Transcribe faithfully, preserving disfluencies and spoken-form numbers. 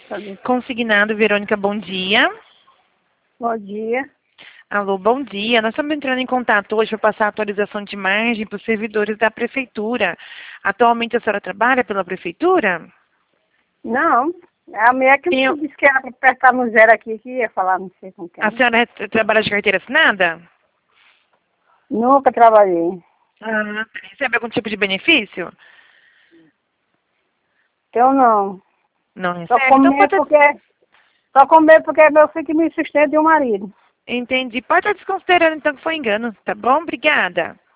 Consignado, Verônica, bom dia. Bom dia. Alô, bom dia. Nós estamos entrando em contato hoje para passar a atualização de margem para os servidores da Prefeitura. Atualmente a senhora trabalha pela Prefeitura? Não, a mulher que Eu... disse que ia apertar no zero aqui, que ia falar, não sei com quem. A senhora trabalha de carteira assinada? Nunca trabalhei. Ah, recebe algum tipo de benefício? Eu não. Não recebe? Só comer Então pode... porque... Só comer porque é meu filho que me sustenta e o marido. Entendi. Pode estar desconsiderando então que foi engano, tá bom? Obrigada.